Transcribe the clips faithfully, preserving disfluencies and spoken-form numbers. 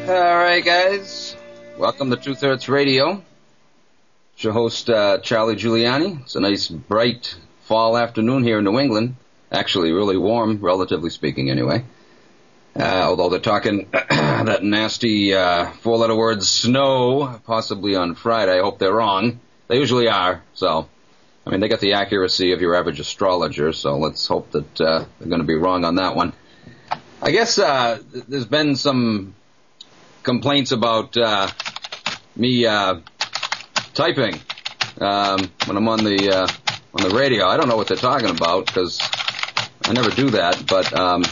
All right, guys. Welcome to Truth Hurts Radio. It's your host, uh, Charlie Giuliani. It's a nice, bright fall afternoon here in New England. Actually, really warm, relatively speaking, anyway. Uh, although they're talking that nasty uh, four-letter word snow, possibly on Friday. I hope they're wrong. They usually are. So, I mean, they got the accuracy of your average astrologer, so let's hope that uh, they're going to be wrong on that one. I guess uh, there's been some complaints about uh, me uh, typing um, when I'm on the uh, on the radio. I don't know what they're talking about because I never do that, but um,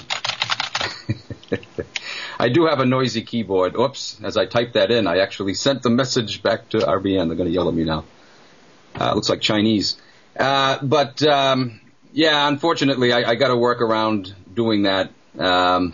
I do have a noisy keyboard. Oops, as I typed that in, I actually sent the message back to R B N. They're going to yell at me now. Uh, looks like Chinese. Uh, but, um, yeah, unfortunately, I, I got to work around doing that. Um,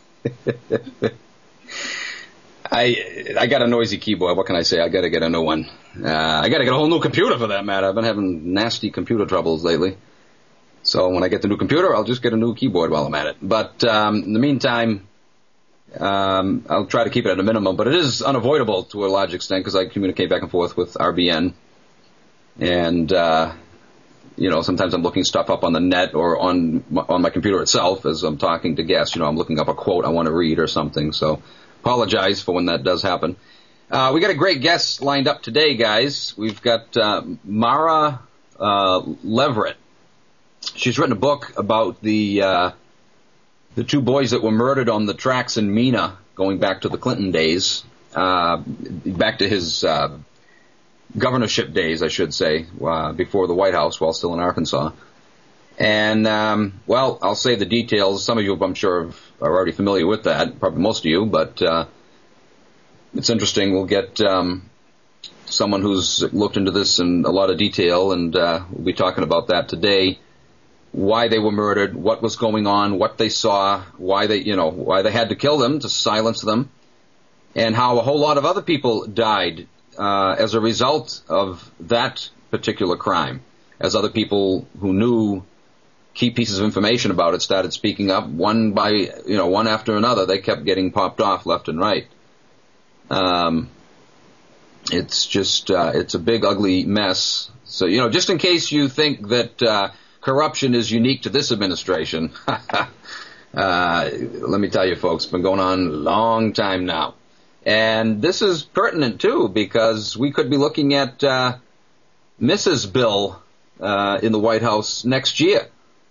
I I got a noisy keyboard. What can I say? I got to get a new one. Uh, I got to get a whole new computer for that matter. I've been having nasty computer troubles lately. So when I get the new computer, I'll just get a new keyboard while I'm at it. But um, in the meantime, um, I'll try to keep it at a minimum. But it is unavoidable to a large extent because I communicate back and forth with R B N. And, uh, you know, sometimes I'm looking stuff up on the net or on my, on my computer itself as I'm talking to guests. You know, I'm looking up a quote I want to read or something. So apologize for when that does happen. Uh, we got a great guest lined up today, guys. We've got uh, Mara uh, Leverett. She's written a book about the uh, the two boys that were murdered on the tracks in Mena, going back to the Clinton days, uh, back to his uh, governorship days, I should say, uh, before the White House, while still in Arkansas. And, um, well, I'll say the details. Some of you, I'm sure, are already familiar with that, probably most of you, but uh, it's interesting. We'll get um, someone who's looked into this in a lot of detail, and uh, we'll be talking about that today. Why they were murdered, what was going on, what they saw, why they, you know, why they had to kill them to silence them, and how a whole lot of other people died uh, as a result of that particular crime, as other people who knew key pieces of information about it started speaking up, one by, you know, one after another. They kept getting popped off left and right. Um, it's just, uh, it's a big, ugly mess. So, you know, just in case you think that uh, corruption is unique to this administration, uh, let me tell you, folks, it's been going on a long time now. And this is pertinent, too, because we could be looking at uh, Missus Bill uh, in the White House next year.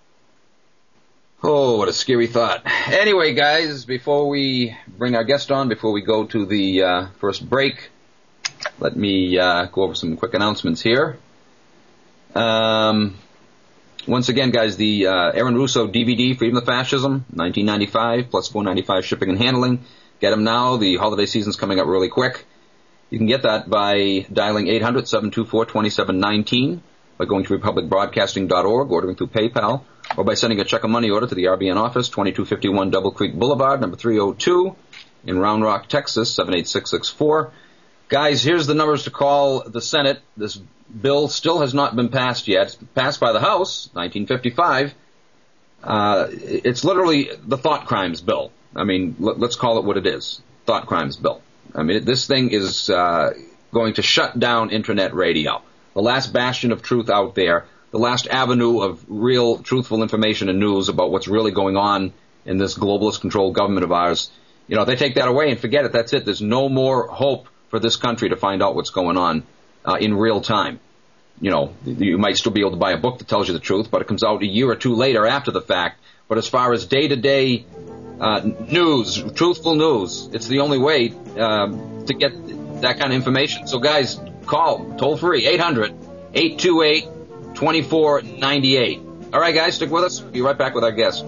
Oh, what a scary thought. Anyway, guys, before we bring our guest on, before we go to the uh, first break, let me uh, go over some quick announcements here. Um, once again, guys, the uh, Aaron Russo D V D, Freedom of Fascism, nineteen ninety-five, plus four ninety-five shipping and handling. Get them now. The holiday season's coming up really quick. You can get that by dialing eight hundred, seven two four, two seven one nine, by going to republic broadcasting dot org, ordering through PayPal, or by sending a check or money order to the R B N office, twenty-two fifty-one Double Creek Boulevard, number three oh two, in Round Rock, Texas, seven eight six six four. Guys, here's the numbers to call the Senate. This bill still has not been passed yet. It's passed by the House, nineteen fifty-five. Uh, it's literally the thought crimes bill. I mean, let, let's call it what it is. Thought crimes bill. I mean, this thing is uh, going to shut down internet radio. The last bastion of truth out there, the last avenue of real truthful information and news about what's really going on in this globalist controlled government of ours. You know, they take that away and forget it. That's it. There's no more hope for this country to find out what's going on uh, in real time. You know, you might still be able to buy a book that tells you the truth, but it comes out a year or two later after the fact. But as far as day-to-day uh, news, truthful news, it's the only way um, to get that kind of information. So, guys, call toll-free, eight hundred, eight two eight, two four nine eight. All right, guys, stick with us. We'll be right back with our guest.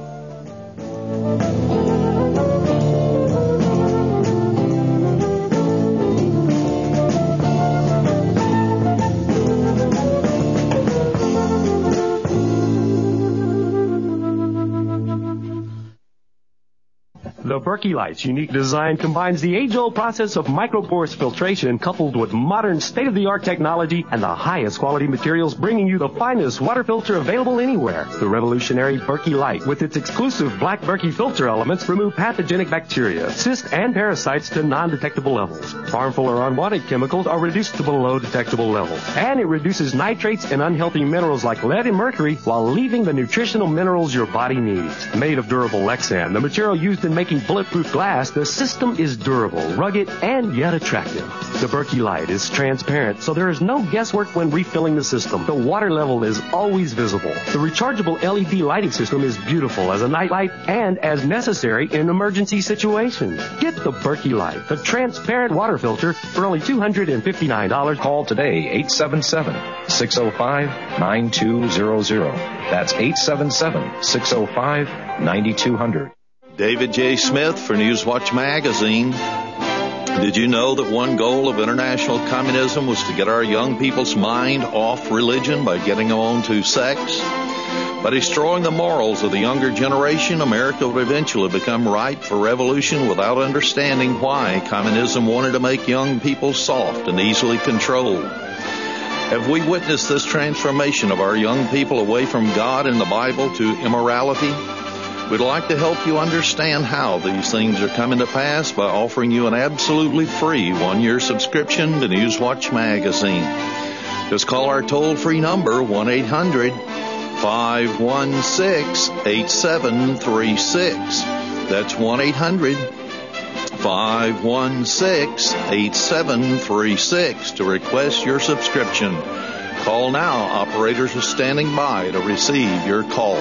The Berkey Light's unique design combines the age-old process of microporous filtration coupled with modern state-of-the-art technology and the highest quality materials, bringing you the finest water filter available anywhere. The revolutionary Berkey Light, with its exclusive black Berkey filter elements, remove pathogenic bacteria, cysts, and parasites to non-detectable levels. Harmful or unwanted chemicals are reduced to below detectable levels. And it reduces nitrates and unhealthy minerals like lead and mercury while leaving the nutritional minerals your body needs. Made of durable Lexan, the material used in making bulletproof glass, the system is durable, rugged, and yet attractive. The Berkey Light is transparent, so there is no guesswork when refilling the system. The water level is always visible. The rechargeable L E D lighting system is beautiful as a nightlight and as necessary in emergency situations. Get the Berkey Light, the transparent water filter, for only two hundred fifty-nine dollars. Call today, eight seven seven, six oh five, nine two zero zero. That's eight seven seven, six oh five, nine two zero zero. David J. Smith for Newswatch Magazine. Did you know that one goal of international communism was to get our young people's mind off religion by getting them on to sex? By destroying the morals of the younger generation, America would eventually become ripe for revolution without understanding why communism wanted to make young people soft and easily controlled. Have we witnessed this transformation of our young people away from God and the Bible to immorality? We'd like to help you understand how these things are coming to pass by offering you an absolutely free one-year subscription to Newswatch Magazine. Just call our toll-free number, one eight hundred, five one six, eight seven three six. That's one eight hundred, five one six, eight seven three six to request your subscription. Call now. Operators are standing by to receive your call.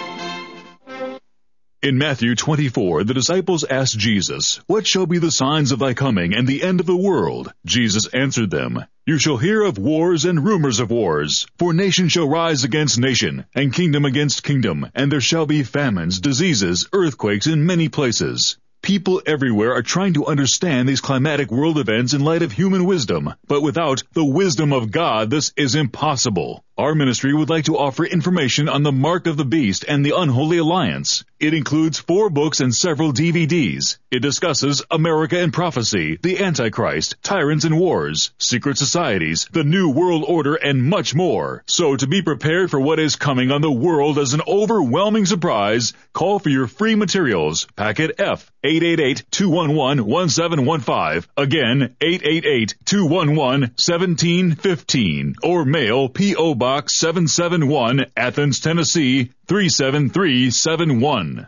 In Matthew twenty-four, the disciples asked Jesus, "What shall be the signs of thy coming and the end of the world?" Jesus answered them, "You shall hear of wars and rumors of wars. For nation shall rise against nation, and kingdom against kingdom, and there shall be famines, diseases, earthquakes in many places." People everywhere are trying to understand these climatic world events in light of human wisdom, but without the wisdom of God, this is impossible. Our ministry would like to offer information on the Mark of the Beast and the Unholy Alliance. It includes four books and several D V Ds. It discusses America and prophecy, the Antichrist, tyrants and wars, secret societies, the New World Order, and much more. So to be prepared for what is coming on the world as an overwhelming surprise, call for your free materials. Packet F, eight eight eight, two one one, one seven one five. Again, eight eight eight, two one one, one seven one five. Or mail P O Box seven seven one, Athens, Tennessee, three seven three seven one.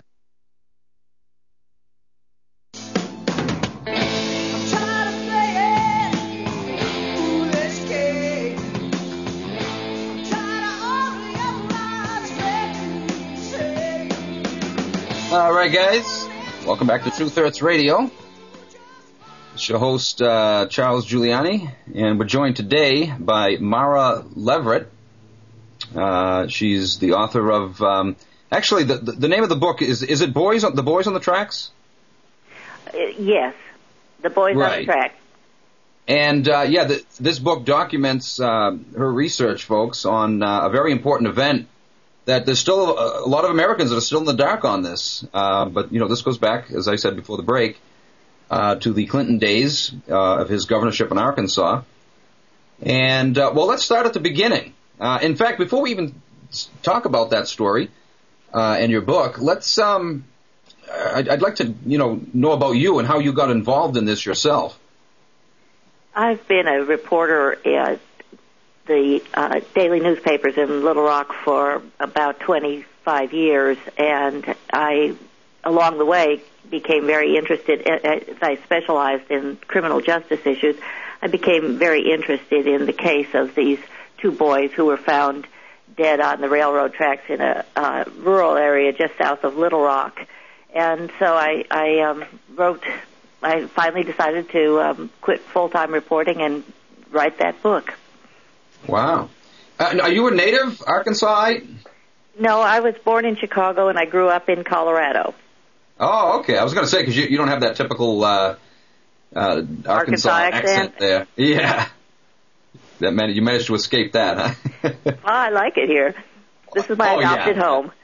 All right, guys. Welcome back to Truth Hurts Radio. It's your host, uh, Charles Giuliani, and we're joined today by Mara Leverett. Uh, she's the author of, um, actually, the, the the name of the book is, is it Boys on, The Boys on the Tracks? Uh, yes, The Boys right. on the Tracks. And, uh, yeah, the, this book documents uh, her research, folks, on uh, a very important event that there's still a, a lot of Americans that are still in the dark on this. Uh, but, you know, this goes back, as I said before the break, uh, to the Clinton days uh, of his governorship in Arkansas. And, uh, well, let's start at the beginning. Uh, in fact, before we even talk about that story uh, and your book, let's, um, I'd, I'd like to, you know, know about you and how you got involved in this yourself. I've been a reporter at the uh, daily newspapers in Little Rock for about twenty-five years, and I, along the way, became very interested, as I specialized in criminal justice issues, I became very interested in the case of these two boys who were found dead on the railroad tracks in a uh, rural area just south of Little Rock. And so I, I um, wrote, I finally decided to um, quit full-time reporting and write that book. Wow. Uh, are you a native Arkansasite? No, I was born in Chicago and I grew up in Colorado. Oh, okay. I was going to say, because you, you don't have that typical uh, uh, Arkansas, Arkansas accent. accent there. Yeah. That man, you managed to escape that, huh? Well, I like it here. This is my oh, adopted yeah. home.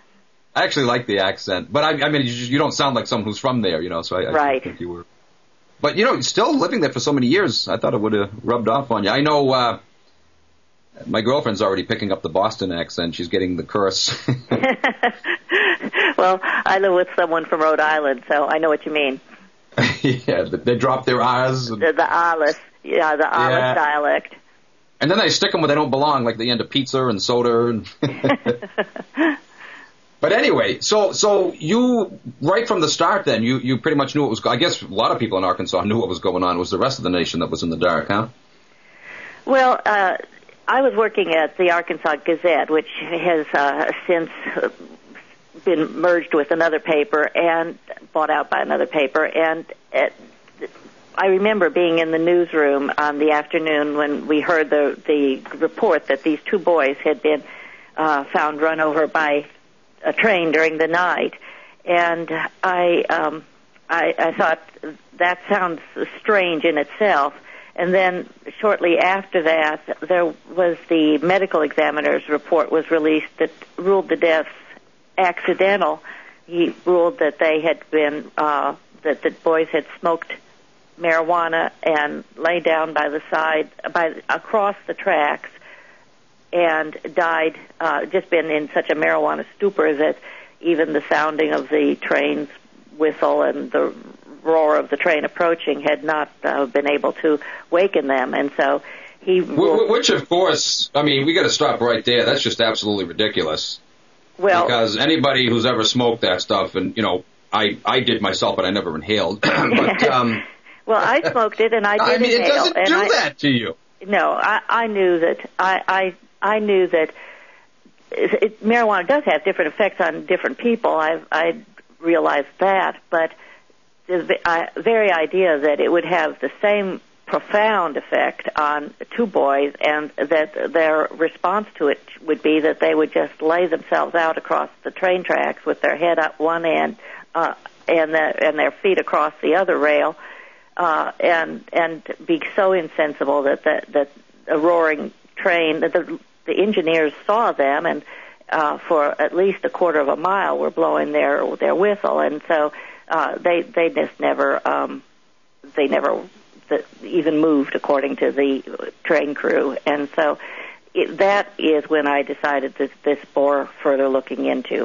I actually like the accent, but I, I mean, you, you don't sound like someone who's from there, you know. So I, I right. think you were. But you know, still living there for so many years, I thought it would have rubbed off on you. I know uh, my girlfriend's already picking up the Boston accent. She's getting the curse. Well, I live with someone from Rhode Island, so I know what you mean. Yeah, they drop their R's. And... The, the Alice, yeah, the Alice yeah. dialect. And then they stick them where they don't belong, like the end of pizza and soda. And But anyway, so so you, right from the start then, you, you pretty much knew what was, I guess a lot of people in Arkansas knew what was going on. It was the rest of the nation that was in the dark, huh? Well, uh, I was working at the Arkansas Gazette, which has uh, since been merged with another paper and bought out by another paper. And it, I remember being in the newsroom on the afternoon when we heard the, the report that these two boys had been uh, found run over by a train during the night, and I, um, I, I thought that sounds strange in itself. And then shortly after that, there was the medical examiner's report was released that ruled the deaths accidental. He ruled that they had been uh, that the boys had smoked marijuana and lay down by the side by across the tracks and died, uh, just been in such a marijuana stupor that even the sounding of the train's whistle and the roar of the train approaching had not uh, been able to waken them. And so he... Which, of course, I mean, we got to stop right there. That's just absolutely ridiculous. Well... Because anybody who's ever smoked that stuff, and, you know, I, I did myself, but I never inhaled. but, um, well, I smoked it, and I did I mean, inhale. it doesn't do I, that to you. No, I, I knew that... I... I I knew that it, it, marijuana does have different effects on different people. I I realized that, but the uh, very idea that it would have the same profound effect on two boys, and that their response to it would be that they would just lay themselves out across the train tracks with their head up one end uh, and the, and their feet across the other rail, uh, and and be so insensible that that, that a roaring train that the The engineers saw them, and uh, for at least a quarter of a mile were blowing their their whistle, and so uh, they they just never um, they never the, even moved according to the train crew, and so it, that is when I decided that this bore further looking into.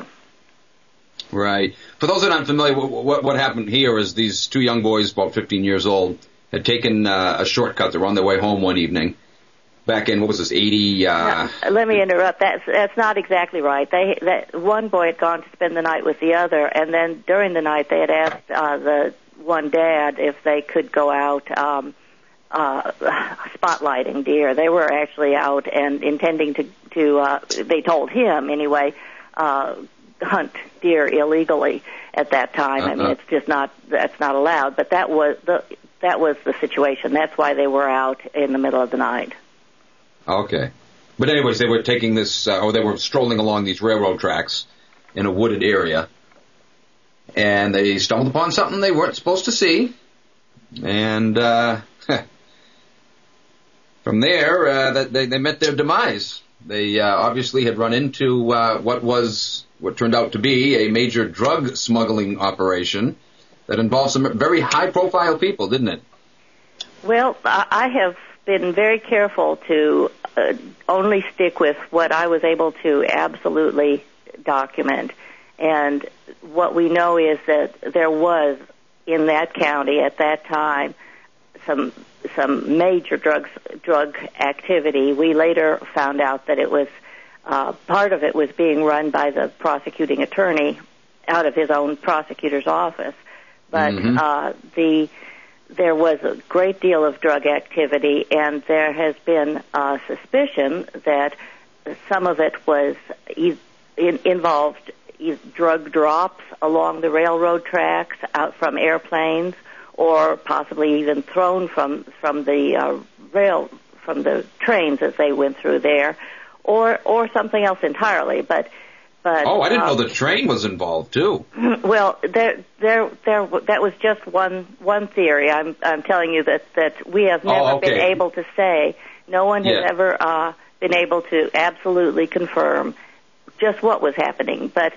Right. For those that aren't familiar, what what happened here is these two young boys, about fifteen years old, had taken uh, a shortcut. They were on their way home one evening. Back in, what was this, eighty? Uh, no, let me interrupt. That's that's not exactly right. They that one boy had gone to spend the night with the other, and then during the night they had asked uh, the one dad if they could go out um, uh, spotlighting deer. They were actually out and intending to to. Uh, they told him anyway, uh, hunt deer illegally at that time. Uh-huh. I mean, it's just not that's not allowed. But that was the that was the situation. That's why they were out in the middle of the night. Okay. But anyways, they were taking this, uh, or they were strolling along these railroad tracks in a wooded area, and they stumbled upon something they weren't supposed to see, and uh, from there, uh, they, they met their demise. They uh, obviously had run into uh, what was, what turned out to be a major drug smuggling operation that involved some very high-profile people, didn't it? Well, I have been very careful to uh, only stick with what I was able to absolutely document. And what we know is that there was, in that county at that time, some some major drugs, drug activity. We later found out that it was, uh, part of it was being run by the prosecuting attorney out of his own prosecutor's office. But mm-hmm. uh, the... There was a great deal of drug activity, and there has been uh, suspicion that some of it was e- in- involved e- drug drops along the railroad tracks out from airplanes, or possibly even thrown from from the uh, rail from the trains as they went through there, or or something else entirely. But But, oh, I didn't um, know the train was involved too. Well, there, there, there. That was just one one theory. I'm, I'm telling you that that we have never oh, okay. been able to say. No one has yeah. ever uh, been able to absolutely confirm just what was happening. But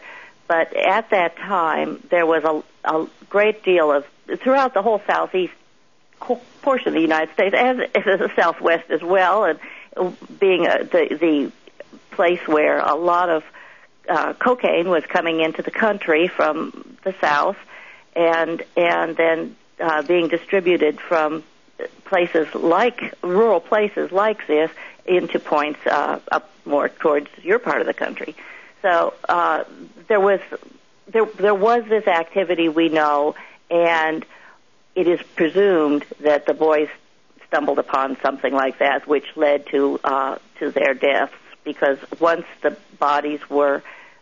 but at that time, there was a, a great deal of, throughout the whole southeast portion of the United States, and the southwest as well, and being a, the, the place where a lot of uh, cocaine was coming into the country from the south, and and then uh, being distributed from places like, rural places like this, into points uh, up more towards your part of the country. So uh, there was there there was this activity, we know, and it is presumed that the boys stumbled upon something like that, which led to uh, to their deaths, because once the bodies were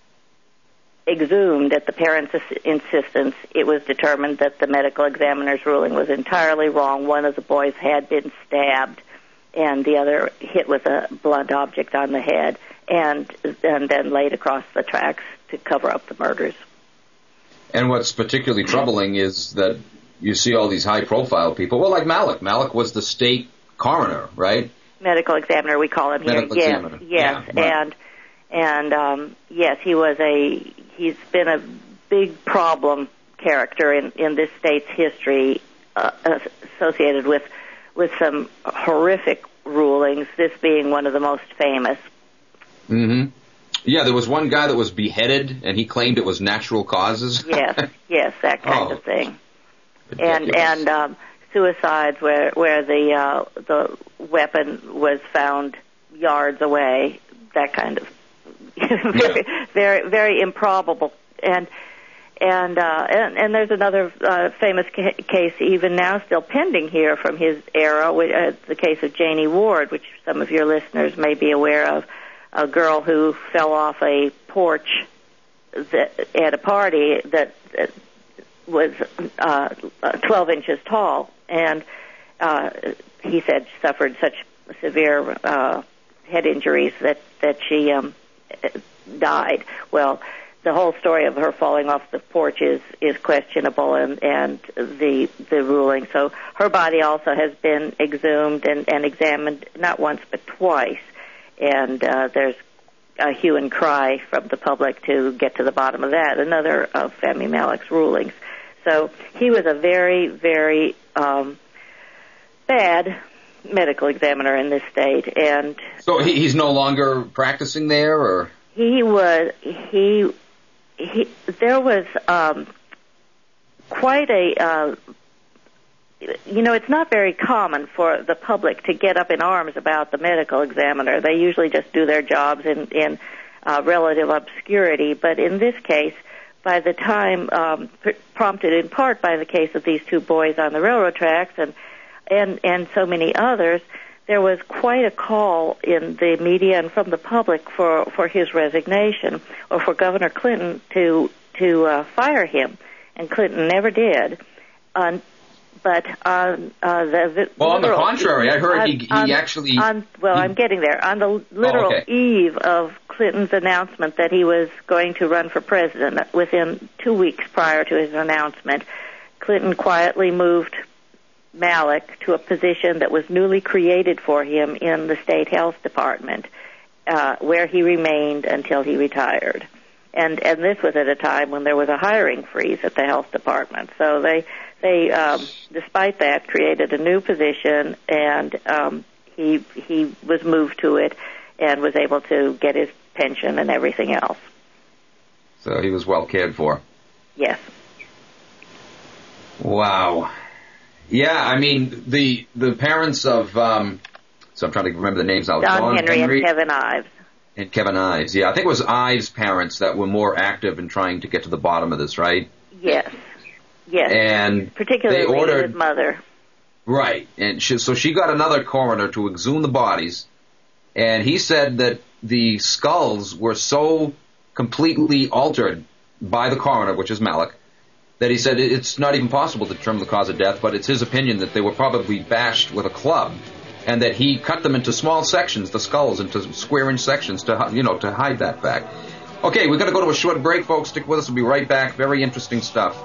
exhumed at the parents' insistence, it was determined that the medical examiner's ruling was entirely wrong. One of the boys had been stabbed, and the other hit with a blunt object on the head, and and then laid across the tracks to cover up the murders. And what's particularly troubling is that you see all these high-profile people. Well, like Malik. Malik was the state coroner, right? Medical examiner, we call him here. Medical yes, examiner. yes, Yeah, right. and and um, yes, he was a. He's been a big problem character in, in this state's history, uh, associated with with some horrific rulings. This being one of the most famous. Mm-hmm. Yeah, there was one guy that was beheaded, and he claimed it was natural causes. Yes, yes, that kind Oh. of thing. Ridiculous. And and um, suicides where where the uh, the weapon was found yards away, that kind of very, Yeah. very very improbable. And and uh, and, and there's another uh, famous ca- case even now still pending here from his era, which, uh, the case of Janie Ward, which some of your listeners may be aware of, a girl who fell off a porch that, at a party that. that was uh, twelve inches tall, and uh, he said suffered such severe uh, head injuries that that she um, died. Well, the whole story of her falling off the porch is is questionable, and and the the ruling. So her body also has been exhumed and, and examined not once but twice, and uh, there's a hue and cry from the public to get to the bottom of that. Another of Fahmy Malik's rulings. So he was a very, very um, bad medical examiner in this state, and So he, he's no longer practicing there, or? he was he he. There was um, quite a. Uh, you know, it's not very common for the public to get up in arms about the medical examiner. They usually just do their jobs in in uh, relative obscurity, but in this case, by the time, um, pr- prompted in part by the case of these two boys on the railroad tracks and, and, and so many others, there was quite a call in the media and from the public for, for his resignation, or for Governor Clinton to, to uh, fire him. And Clinton never did. Um, but on uh, the, the Well, on the literal, contrary, I heard on, he, he on, actually... On, well, he, I'm getting there. On the literal oh, okay. eve of Clinton's announcement that he was going to run for president, within two weeks prior to his announcement, Clinton quietly moved Malik to a position that was newly created for him in the state health department, uh, where he remained until he retired. And and this was at a time when there was a hiring freeze at the health department. So they they um, despite that created a new position, and um, he he was moved to it and was able to get his pension and everything else. So he was well cared for. Yes. Wow. Yeah, I mean, the the parents of, um, so I'm trying to remember the names now. Don, Don Henry, Henry and Kevin Ives. And Kevin Ives. Yeah, I think it was Ives' parents that were more active in trying to get to the bottom of this, right? Yes. Yes. And particularly they ordered, his mother. Right. And she, so she got another coroner to exhume the bodies, and he said that the skulls were so completely altered by the coroner, which is Malik, that he said it's not even possible to determine the cause of death, but it's his opinion that they were probably bashed with a club, and that he cut them into small sections, the skulls, into square-inch sections to, you know, to hide that fact. Okay, we're going to go to a short break, folks. Stick with us. We'll be right back. Very interesting stuff.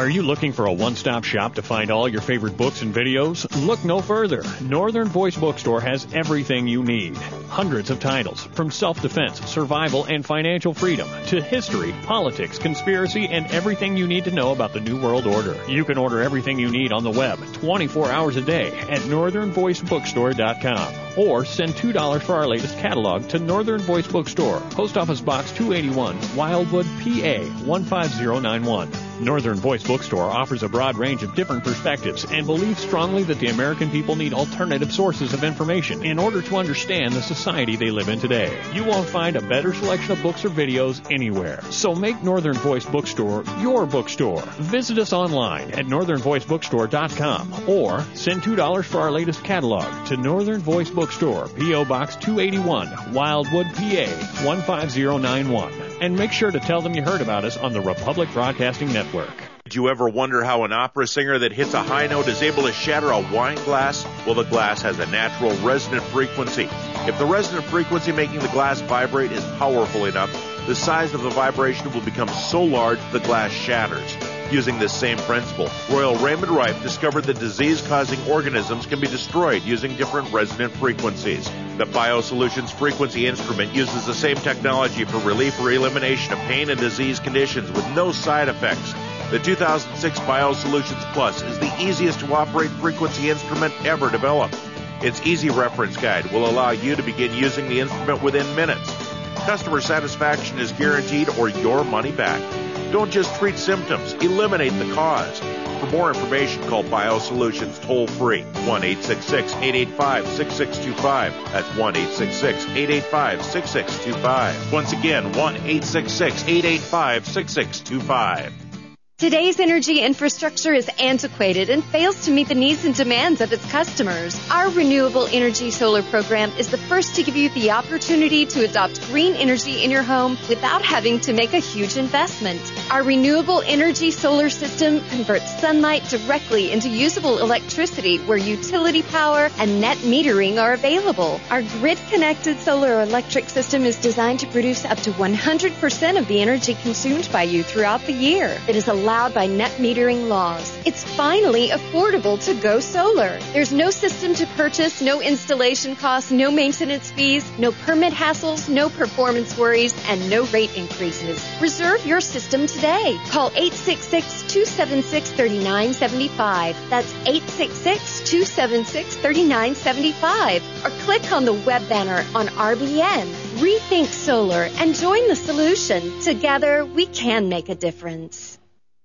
Are you looking for a one-stop shop to find all your favorite books and videos? Look no further. Northern Voice Bookstore has everything you need. Hundreds of titles, from self-defense, survival, and financial freedom, to history, politics, conspiracy, and everything you need to know about the New World Order. You can order everything you need on the web twenty-four hours a day at northern voice bookstore dot com. Or send two dollars for our latest catalog to Northern Voice Bookstore, Post Office Box two eighty-one, Wildwood, P A one five zero nine one. Northern Voice Bookstore offers a broad range of different perspectives and believes strongly that the American people need alternative sources of information in order to understand the society they live in today. You won't find a better selection of books or videos anywhere. So make Northern Voice Bookstore your bookstore. Visit us online at northern voice bookstore dot com or send two dollars for our latest catalog to Northern Voice Bookstore, P O Box two eighty-one, Wildwood, P A one five zero nine one. And make sure to tell them you heard about us on the Republic Broadcasting Network. Did you ever wonder how an opera singer that hits a high note is able to shatter a wine glass? Well, the glass has a natural resonant frequency. If the resonant frequency making the glass vibrate is powerful enough, the size of the vibration will become so large the glass shatters. Using this same principle, Royal Raymond Rife discovered that disease-causing organisms can be destroyed using different resonant frequencies. The BioSolutions frequency instrument uses the same technology for relief or elimination of pain and disease conditions with no side effects. The two thousand six BioSolutions Plus is the easiest to operate frequency instrument ever developed. Its easy reference guide will allow you to begin using the instrument within minutes. Customer satisfaction is guaranteed or your money back. Don't just treat symptoms, eliminate the cause. For more information, call BioSolutions toll-free, one eight six six, eight eight five, six six two five. That's one eight six six, eight eight five, six six two five. Once again, one eight six six, eight eight five, six six two five. Today's energy infrastructure is antiquated and fails to meet the needs and demands of its customers. Our Renewable Energy Solar program is the first to give you the opportunity to adopt green energy in your home without having to make a huge investment. Our Renewable Energy Solar system converts sunlight directly into usable electricity where utility power and net metering are available. Our grid-connected solar electric system is designed to produce up to one hundred percent of the energy consumed by you throughout the year. It is allowed by net metering laws. It's finally affordable to go solar. There's no system to purchase, no installation costs, no maintenance fees, no permit hassles, no performance worries, and no rate increases. Reserve your system today. Call eight six six, two seven six, three nine seven five. That's eight six six, two seven six, three nine seven five. Or click on the web banner on R B N. Rethink solar and join the solution. Together, we can make a difference.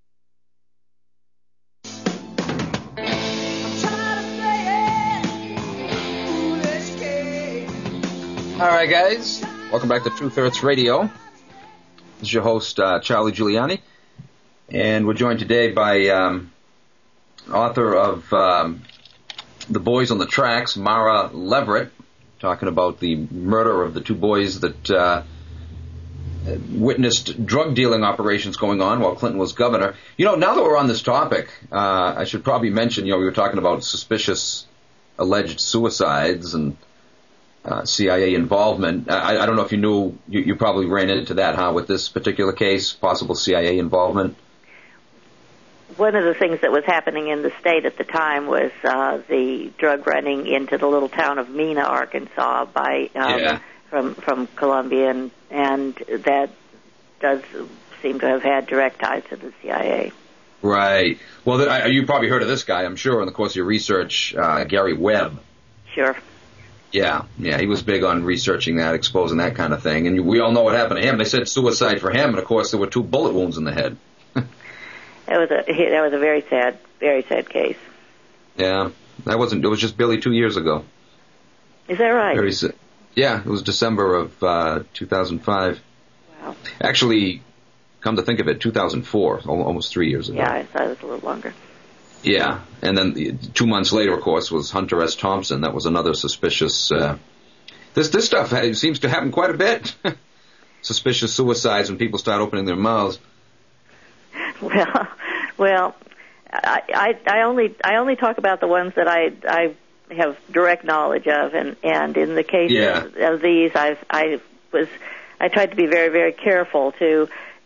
All right, guys. Welcome back to Truth Hurts Radio. This is your host, uh, Charlie Giuliani. And we're joined today by um, author of um, The Boys on the Tracks, Mara Leverett, talking about the murder of the two boys that uh, witnessed drug dealing operations going on while Clinton was governor. You know, now that we're on this topic, uh, I should probably mention, you know, we were talking about suspicious alleged suicides and Uh, C I A involvement. I, I don't know if you knew, you, you probably ran into that, huh, with this particular case, possible C I A involvement? One of the things that was happening in the state at the time was uh, the drug running into the little town of Mena, Arkansas, by um, yeah. from from Colombia, and, and that does seem to have had direct ties to the C I A. Right. Well, th- I, you probably heard of this guy, I'm sure, in the course of your research, uh, Gary Webb. Sure. Yeah, yeah, he was big on researching that, exposing that kind of thing. And we all know what happened to him. They said suicide for him, and of course there were two bullet wounds in the head. That was a that was a very sad, very sad case. Yeah, that wasn't. It was just barely two years ago. Is that right? Very sad. Yeah, it was December of uh, two thousand five. Wow. Actually, come to think of it, two thousand four, almost three years ago. Yeah, I thought it was a little longer. Yeah, and then the, two months later, of course, was Hunter S. Thompson. That was another suspicious. Uh, this this stuff seems to happen quite a bit. Suspicious suicides when people start opening their mouths. Well, well, I, I I only I only talk about the ones that I I have direct knowledge of, and, and in the case yeah. of, of these, I I was I tried to be very very careful to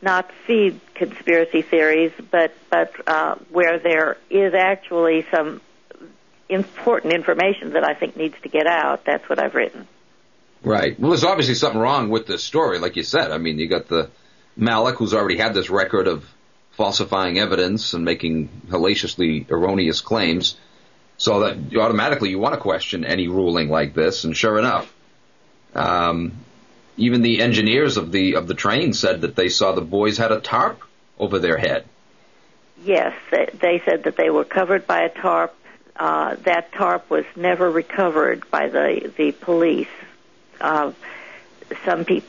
not feed conspiracy theories, but but uh, where there is actually some important information that I think needs to get out. That's what I've written. Right. Well, there's obviously something wrong with this story, like you said. I mean, you got the Malek, who's already had this record of falsifying evidence and making hellaciously erroneous claims, so that you automatically you want to question any ruling like this. And sure enough, um, even the engineers of the of the train said that they saw the boys had a tarp over their head. Yes, they said that they were covered by a tarp. Uh, that tarp was never recovered by the the police. Uh, some pe-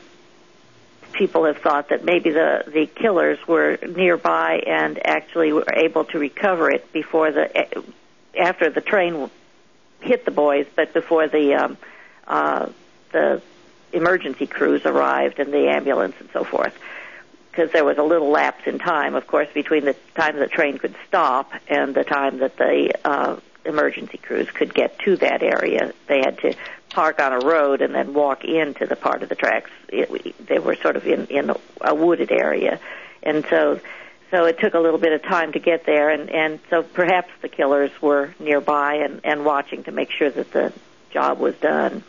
people have thought that maybe the, the killers were nearby and actually were able to recover it before the after the train hit the boys, but before the um, uh, the emergency crews arrived and the ambulance and so forth, because there was a little lapse in time, of course, between the time the train could stop and the time that the uh, emergency crews could get to that area. They had to park on a road and then walk into the part of the tracks. It, they were sort of in, in a wooded area, and so so it took a little bit of time to get there, and, and so perhaps the killers were nearby and, and watching to make sure that the job was done.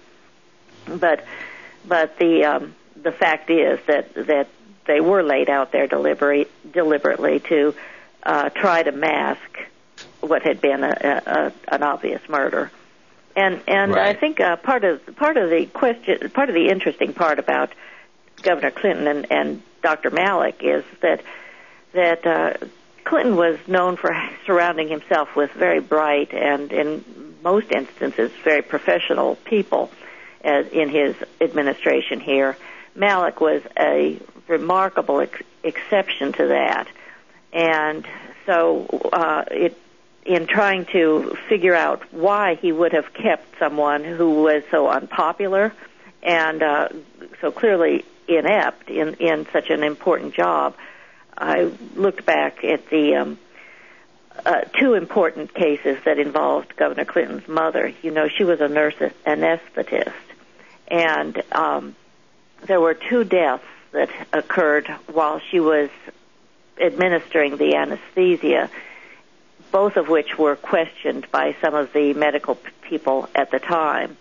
But but the um, the fact is that that they were laid out there deliberate, deliberately to uh, try to mask what had been a, a, an obvious murder. And and right. I think uh, part of part of the question, part of the interesting part about Governor Clinton and, and Doctor Malek is that that uh, Clinton was known for surrounding himself with very bright and, in most instances, very professional people as in his administration here. Malek was a remarkable ex- exception to that, and so uh, it. in trying to figure out why he would have kept someone who was so unpopular and uh, so clearly inept in, in such an important job, I looked back at the um, uh, two important cases that involved Governor Clinton's mother. You know, she was a nurse anesthetist, and um, there were two deaths that occurred while she was administering the anesthesia, both of which were questioned by some of the medical p- people at the time,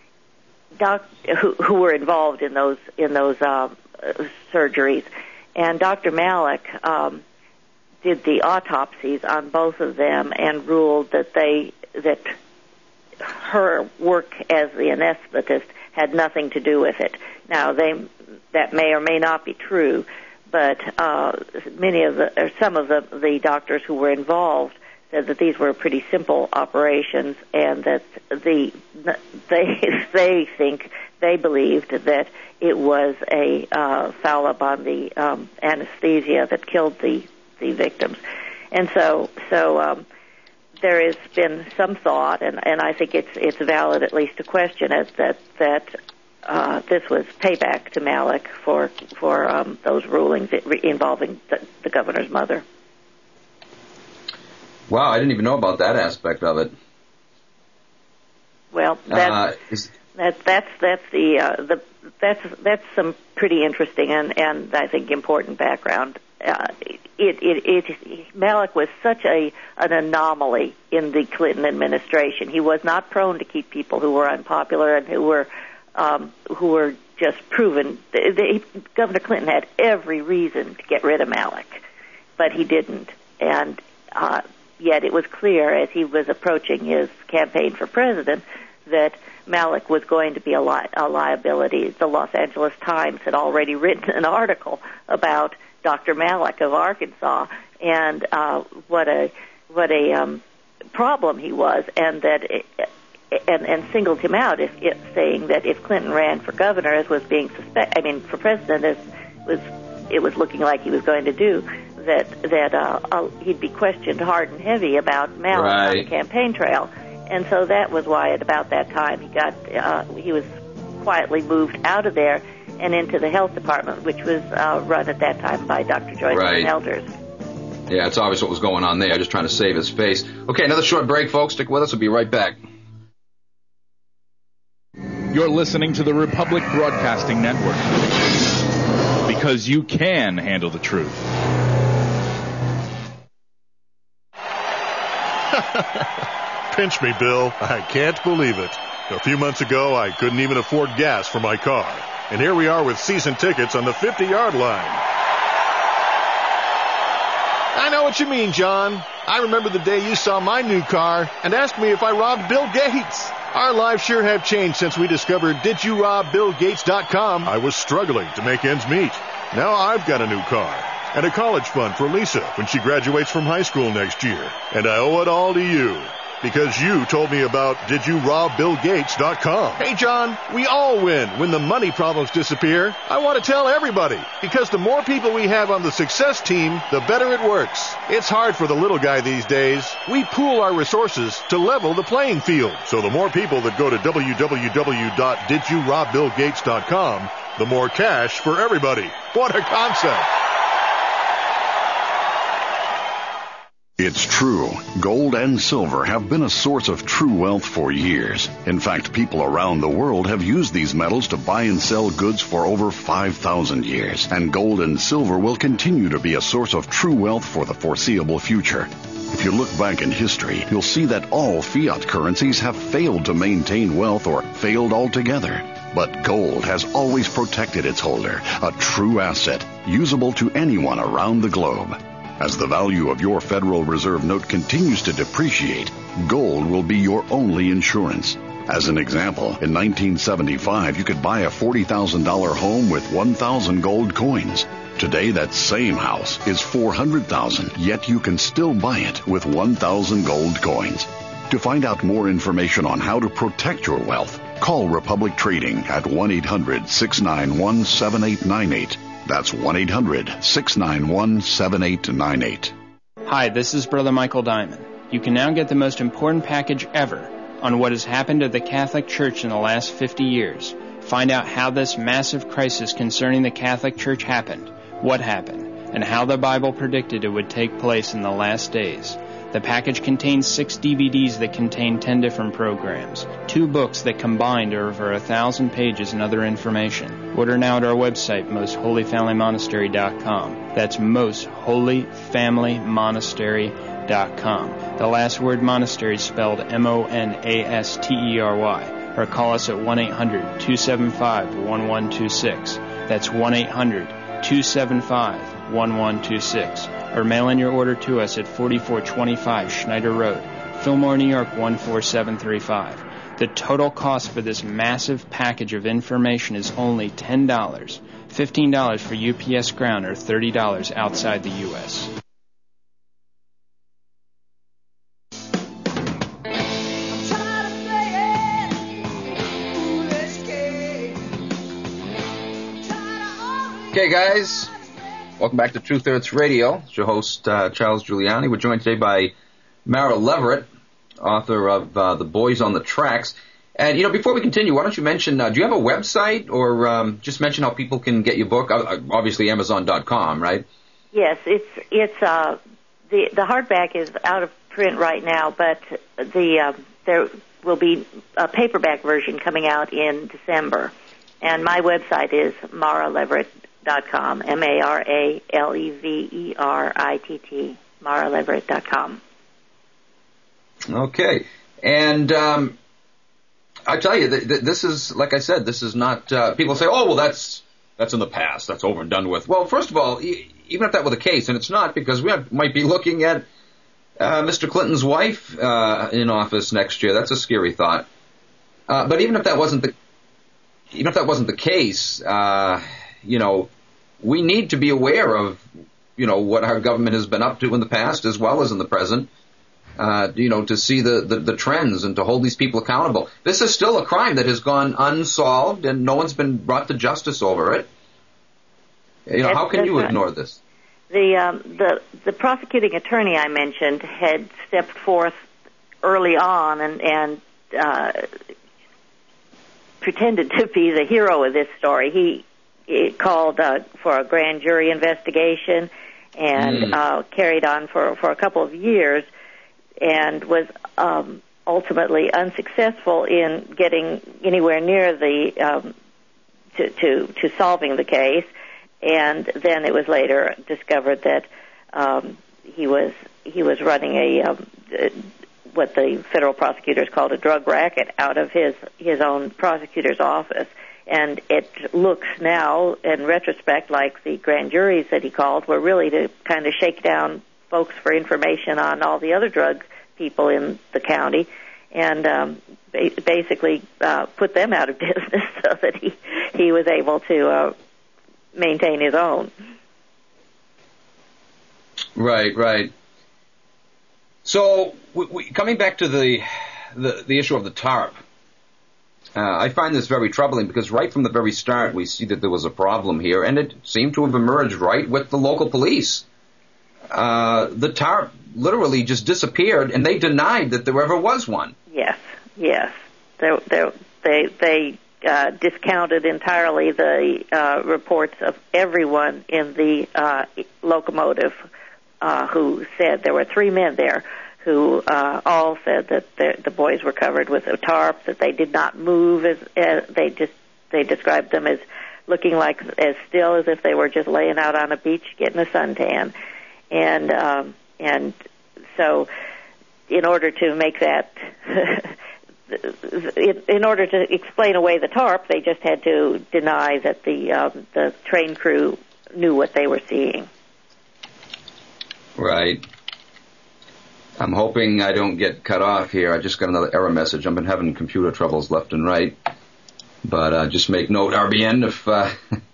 doc, who, who were involved in those in those uh, surgeries. And Doctor Malek um, did the autopsies on both of them and ruled that they that her work as the anesthetist had nothing to do with it. Now, they that may or may not be true, but uh, many of the or some of the, the doctors who were involved said that these were pretty simple operations, and that the they they think they believed that it was a uh, foul up on the um, anesthesia that killed the the victims, and so so um, there has been some thought, and, and I think it's it's valid at least to question it that that uh, this was payback to Malek for for um, those rulings involving the, the governor's mother. Wow, I didn't even know about that aspect of it. Well, that's uh, is, that's that's that's the uh, the that's that's some pretty interesting and, and I think important background. Uh, it, it it Malek was such a an anomaly in the Clinton administration. He was not prone to keep people who were unpopular and who were um, who were just proven. They, they, Governor Clinton had every reason to get rid of Malek, but he didn't, and. Uh, Yet it was clear as he was approaching his campaign for president that Malek was going to be a, li- a liability. The Los Angeles Times had already written an article about Doctor Malek of Arkansas and uh, what a what a um, problem he was, and that it, and and singled him out, if, if saying that if Clinton ran for governor, as was being suspect, I mean for president, as was it was looking like he was going to do. That that uh, uh, he'd be questioned hard and heavy about Malek right. on the campaign trail, and so that was why at about that time he got uh, he was quietly moved out of there and into the health department, which was uh, run at that time by Doctor Joyce right. Elders. Yeah, it's obvious what was going on there. Just trying to save his face. Okay, another short break, folks. Stick with us. We'll be right back. You're listening to the Republic Broadcasting Network. because you can handle the truth. Pinch me, Bill. I can't believe it. A few months ago, I couldn't even afford gas for my car. And here we are with season tickets on the fifty-yard line. I know what you mean, John. I remember the day you saw my new car and asked me if I robbed Bill Gates. Our lives sure have changed since we discovered did you rob bill gates dot com. I was struggling to make ends meet. Now I've got a new car and a college fund for Lisa when she graduates from high school next year. And I owe it all to you. Because you told me about did you rob bill gates dot com. Hey, John, we all win when the money problems disappear. I want to tell everybody, because the more people we have on the success team, the better it works. It's hard for the little guy these days. We pool our resources to level the playing field. So the more people that go to w w w dot did you rob bill gates dot com, the more cash for everybody. What a concept. It's true. Gold and silver have been a source of true wealth for years. In fact, people around the world have used these metals to buy and sell goods for over five thousand years. And gold and silver will continue to be a source of true wealth for the foreseeable future. If you look back in history, you'll see that all fiat currencies have failed to maintain wealth or failed altogether. But gold has always protected its holder, a true asset, usable to anyone around the globe. As the value of your Federal Reserve note continues to depreciate, gold will be your only insurance. As an example, in nineteen seventy-five, you could buy a forty thousand dollars home with one thousand gold coins. Today, that same house is four hundred thousand dollars, yet you can still buy it with one thousand gold coins. To find out more information on how to protect your wealth, call Republic Trading at one eight hundred six nine one seven eight nine eight. That's one eight hundred six nine one seven eight nine eight. Hi, this is Brother Michael Diamond. You can now get the most important package ever on what has happened to the Catholic Church in the last fifty years. Find out how this massive crisis concerning the Catholic Church happened, what happened, and how the Bible predicted it would take place in the last days. The package contains six D V Ds that contain ten different programs, two books that combined are over a thousand pages and other information. Order now at our website, most holy family monastery dot com. That's most holy family monastery dot com. The last word monastery is spelled M O N A S T E R Y. Or call us at one eight hundred two seven five one one two six. That's one eight hundred two seven five one one two six. Or mail in your order to us at forty-four twenty-five Schneider Road, Fillmore, New York one four seven three five. The total cost for this massive package of information is only ten dollars, fifteen dollars for U P S ground, or thirty dollars outside the U S Okay, guys. Welcome back to Truth Hurts Radio. It's your host, uh, Charles Giuliani. We're joined today by Mara Leverett, author of uh, The Boys on the Tracks. And, you know, before we continue, why don't you mention, uh, do you have a website, or um, just mention how people can get your book? Uh, obviously, Amazon dot com, right? Yes, it's it's uh, the the hardback is out of print right now, but the uh, there will be a paperback version coming out in December. And my website is Mara Leverett dot com, M A R A L E V E R I T T, Mara Leverett dot com. Okay. And um, I tell you, th- th- this is, like I said, this is not, uh, people say, oh, well, that's that's in the past, that's over and done with. Well, first of all, e- even if that were the case, and it's not, because we have, might be looking at uh, Mister Clinton's wife uh, in office next year. That's a scary thought. Uh, but even if that wasn't the even if that wasn't the case, uh, you know, we need to be aware of, you know, what our government has been up to in the past as well as in the present, uh, you know, to see the, the, the trends and to hold these people accountable. This is still a crime that has gone unsolved and no one's been brought to justice over it. You know, That's, how can you right. ignore this? The, um, the, the prosecuting attorney I mentioned had stepped forth early on and, and uh, pretended to be the hero of this story. He It called uh, for a grand jury investigation and mm. uh, carried on for, for a couple of years and was um, ultimately unsuccessful in getting anywhere near the um, to, to to solving the case. and then it was later discovered that um, he was he was running a um, what the federal prosecutors called a drug racket out of his his own prosecutor's office. And it looks now, in retrospect, like the grand juries that he called were really to kind of shake down folks for information on all the other drug people in the county, and um, ba- basically uh, put them out of business so that he, he was able to uh, maintain his own. Right, right. So, we, we, coming back to the, the the issue of the TARP, uh, I find this very troubling because right from the very start we see that there was a problem here, and it seemed to have emerged right with the local police. Uh, the TARP literally just disappeared, and they denied that there ever was one. Yes, yes. They they they, they uh, discounted entirely the uh, reports of everyone in the uh, locomotive uh, who said there were three men there who uh, all said that the boys were covered with a tarp, that they did not move. As, as they just they described them as looking like as still as if they were just laying out on a beach getting a suntan, and um, and so in order to make that. In order to explain away the tarp, they just had to deny that the um, the train crew knew what they were seeing. Right. I'm hoping I don't get cut off here. I just got another error message. I've been having computer troubles left and right. But uh, just make note, R B N, if uh,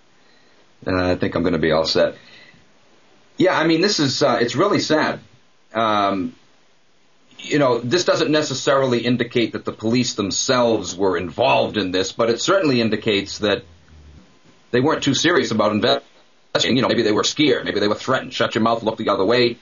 I think I'm going to be all set. Yeah, I mean, this is, uh, it's really sad. Um, you know, this doesn't necessarily indicate that the police themselves were involved in this, but it certainly indicates that they weren't too serious about investigating. You know, maybe they were scared. Maybe they were threatened. Shut your mouth, look the other way.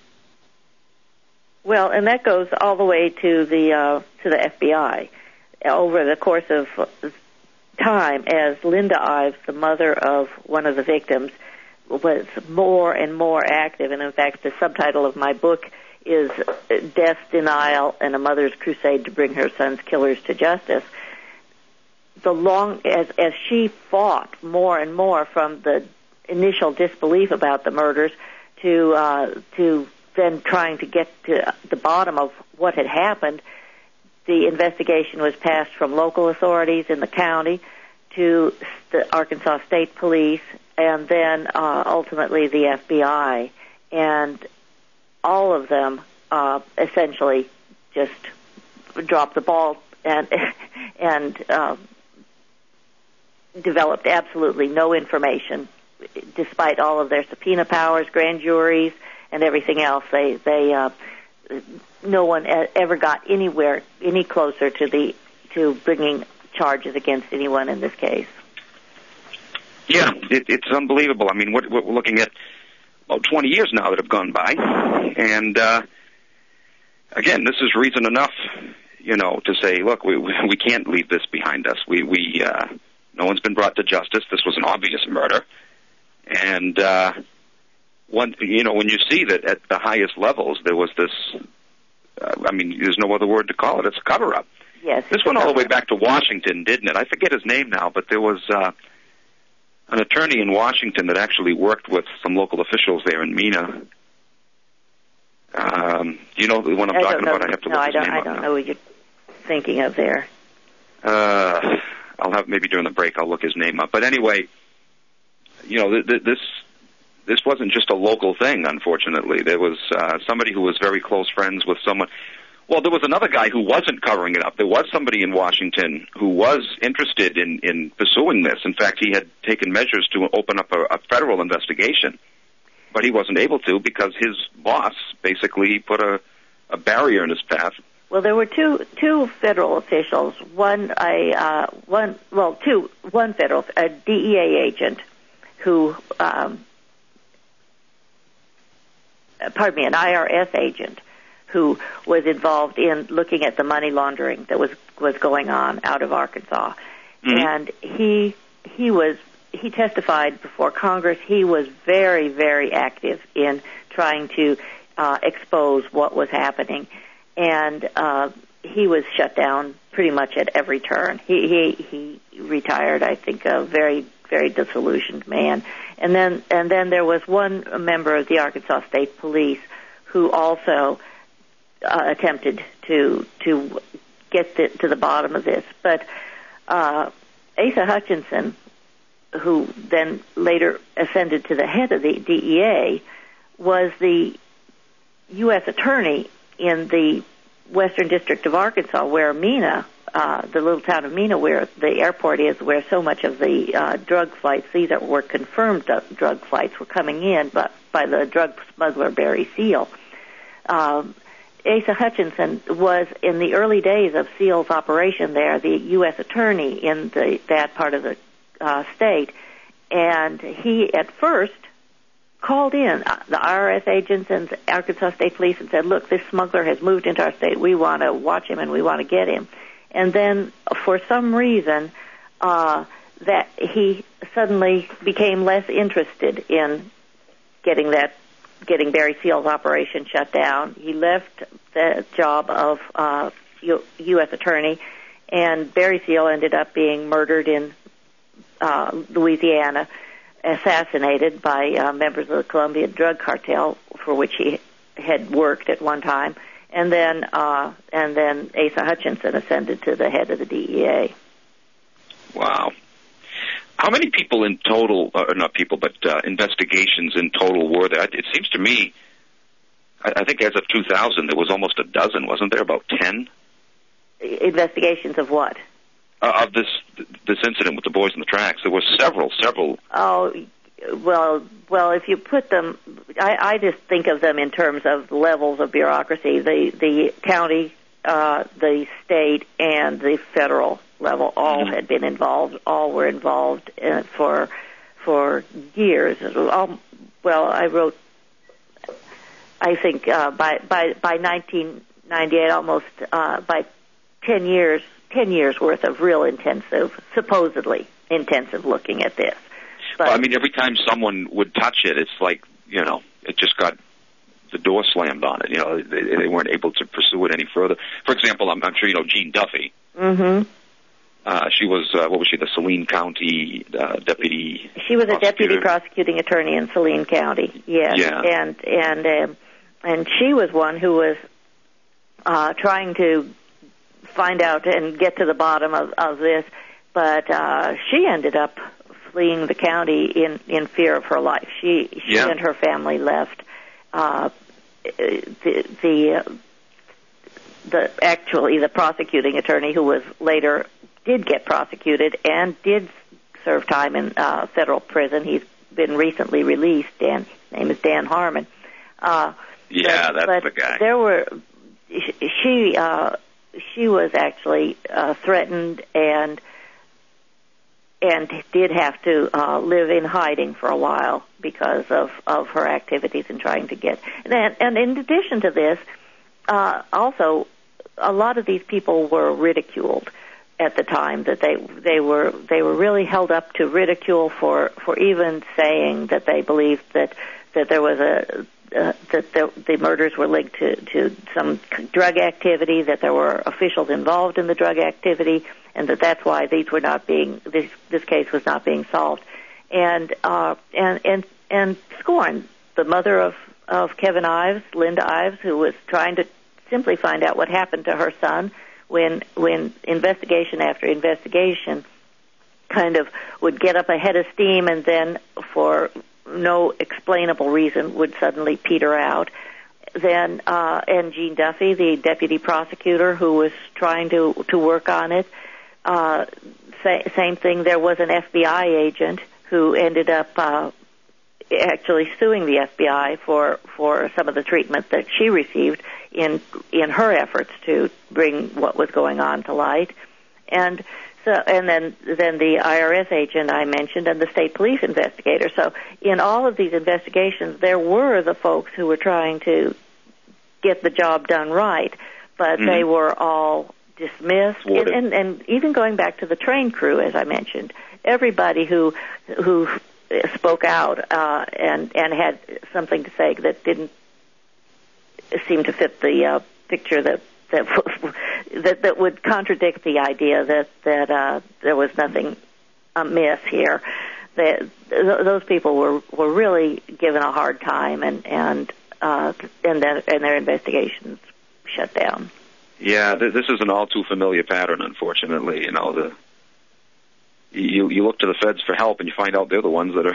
Well, and that goes all the way to the uh, to the F B I. Over the course of time, as Linda Ives, the mother of one of the victims, was more and more active, and in fact, the subtitle of my book is Death Denial and a Mother's Crusade to Bring Her Son's Killers to Justice. The long as as she fought more and more from the initial disbelief about the murders to uh, to then trying to get to the bottom of what had happened, the investigation was passed from local authorities in the county to the Arkansas State Police, and then uh, ultimately the F B I, and all of them uh, essentially just dropped the ball and and um, developed absolutely no information, despite all of their subpoena powers, grand juries, and everything else. They they uh, no one ever got anywhere any closer to the to bringing charges against anyone in this case. Yeah, it, it's unbelievable. I mean, we're, we're looking at about twenty years now that have gone by, and uh, again, this is reason enough, you know, to say, look, we we can't leave this behind us. We we uh, no one's been brought to justice. This was an obvious murder, and uh, one, you know, when you see that at the highest levels there was this, uh, I mean, there's no other word to call it. It's a cover-up. Yes. This went all the way back to Washington, didn't it? I forget his name now, but there was uh, an attorney in Washington that actually worked with some local officials there in Mena. Um, do you know the one I'm I talking know, about? I have to no, look I his don't, name I up don't now. know what you're thinking of there. Uh, I'll have maybe during the break I'll look his name up. But anyway, you know, th- th- this this wasn't just a local thing. Unfortunately, there was uh, somebody who was very close friends with someone. Well, there was another guy who wasn't covering it up. There was somebody in Washington who was interested in, in pursuing this. In fact, he had taken measures to open up a, a federal investigation, but he wasn't able to because his boss basically put a, a barrier in his path. Well, there were two two federal officials. One, a uh, one, well, two, one federal, a D E A agent who, um, pardon me, an I R S agent who was involved in looking at the money laundering that was was going on out of Arkansas, mm-hmm. and he he was he testified before Congress. He was very very active in trying to uh, expose what was happening, and uh, he was shut down pretty much at every turn. He he he retired, I think, a very very disillusioned man, And then and then there was one member of the Arkansas State Police who also uh, attempted to to get the, to the bottom of this. But uh, Asa Hutchinson, who then later ascended to the head of the D E A, was the U S attorney in the Western District of Arkansas, where Mena, uh, the little town of Mena, where the airport is, where so much of the uh, drug flights, these are, were confirmed drug flights, were coming in but by the drug smuggler Barry Seal. Um, Asa Hutchinson was, in the early days of Seal's operation there, the U S attorney in the, that part of the uh, state, and he at first called in the I R S agents and Arkansas State Police and said, look, this smuggler has moved into our state. We want to watch him and we want to get him. And then for some reason, uh, that he suddenly became less interested in getting that, getting Barry Seal's operation shut down. He left the job of uh, U S attorney, and Barry Seal ended up being murdered in uh, Louisiana, assassinated by uh, members of the Colombian drug cartel, for which he had worked at one time, and then uh, and then Asa Hutchinson ascended to the head of the D E A. Wow. How many people in total, uh, not people, but uh, investigations in total were there? It seems to me, I, I think as of two thousand, there was almost a dozen, wasn't there? About ten? Investigations of what? Uh, of this this incident with the boys in the tracks. There were several, several. Oh, well, well, if you put them, I, I just think of them in terms of levels of bureaucracy. The the county, uh, the state, and the federal level all mm-hmm. had been involved. All were involved in, for for years. All, well, I wrote, I think uh, by by by nineteen ninety-eight, almost uh, by ten years. Ten years worth of real intensive, supposedly intensive looking at this. But well, I mean, every time someone would touch it, it's like, you know, it just got the door slammed on it. You know, they, they weren't able to pursue it any further. For example, I'm, I'm sure you know Jean Duffy. Mm-hmm. Uh, she was, uh, what was she, the Saline County uh, deputy? She was a deputy prosecuting attorney in Saline County. Yes. Yeah. And and um, and she was one who was uh, trying to find out and get to the bottom of, of this, but uh, she ended up fleeing the county in, in fear of her life. She she yeah. and her family left. Uh, the the, uh, the actually the prosecuting attorney, who was later did get prosecuted and did serve time in uh, federal prison. He's been recently released. Dan, his name is Dan Harmon. Uh, yeah, but, that's but the guy. There were she. Uh, She was actually uh, threatened and and did have to uh, live in hiding for a while because of, of her activities in trying to get. And, and in addition to this, uh, also a lot of these people were ridiculed at the time. That they they were they were really held up to ridicule for, for even saying that they believed that that there was a Uh, that the, the murders were linked to, to some drug activity, that there were officials involved in the drug activity, and that that's why these were not being this this case was not being solved. And uh, and and and Scorn, the mother of of Kevin Ives, Linda Ives, who was trying to simply find out what happened to her son, when when investigation after investigation kind of would get up a head of steam, and then for no explainable reason would suddenly peter out. Then, uh, and Jean Duffy, the deputy prosecutor who was trying to, to work on it, uh, sa- same thing. There was an F B I agent who ended up, uh, actually suing the F B I for, for some of the treatment that she received in, in her efforts to bring what was going on to light. And So, and then, then the I R S agent I mentioned, and the state police investigator. So, in all of these investigations, there were the folks who were trying to get the job done right, but mm-hmm. they were all dismissed. And, and, and even going back to the train crew, as I mentioned, everybody who who spoke out uh, and and had something to say that didn't seem to fit the uh, picture that. That, that that would contradict the idea that that uh, there was nothing amiss here. they, th- those people were were really given a hard time, and and uh, and then and their investigations shut down. Yeah, th- this is an all too familiar pattern, unfortunately. You know, the you you look to the feds for help, and you find out they're the ones that are.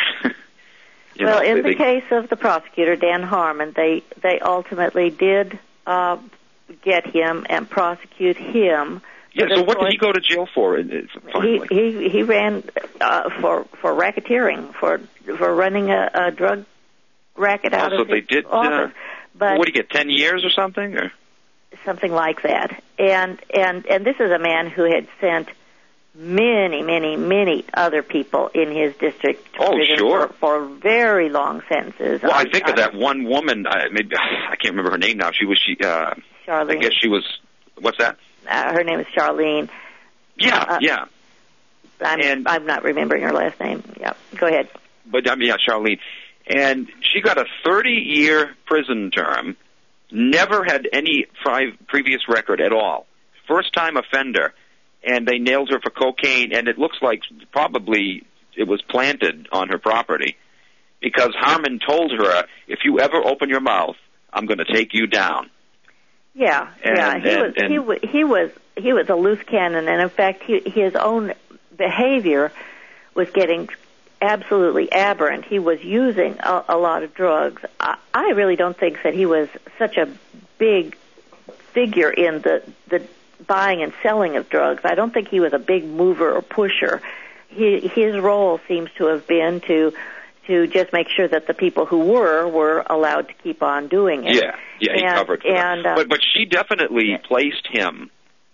you well, know, in they, the they, case of the prosecutor Dan Harmon, they they ultimately did uh, get him and prosecute him. Yeah. So what did he go to jail for? He he he ran uh, for for racketeering, for for running a, a drug racket out oh, so of they his did, office. Uh, but what did he get? Ten years or something, or something like that. And and and this is a man who had sent many, many, many other people in his district to oh, prison sure. for, for very long sentences. Well, I, I think I, of that one woman. Uh, maybe I can't remember her name now. She was she. Uh, Charlene. I guess she was. What's that? Uh, her name is Charlene. Yeah, uh, yeah. I'm, and, I'm not remembering her last name. Yeah, go ahead. But I mean, yeah, Charlene, and she got a thirty-year prison term. Never had any pri- previous record at all. First-time offender, and they nailed her for cocaine. And it looks like probably it was planted on her property because Harmon told her, "If you ever open your mouth, I'm going to take you down." Yeah, and, yeah. He and, was and, he was he was he was a loose cannon, and in fact, he, his own behavior was getting absolutely aberrant. He was using a, a lot of drugs. I, I really don't think that he was such a big figure in the the buying and selling of drugs. I don't think he was a big mover or pusher. He, his role seems to have been to to just make sure that the people who were were allowed to keep on doing it. Yeah, yeah, he and, covered for and, them. Uh, but but she definitely placed him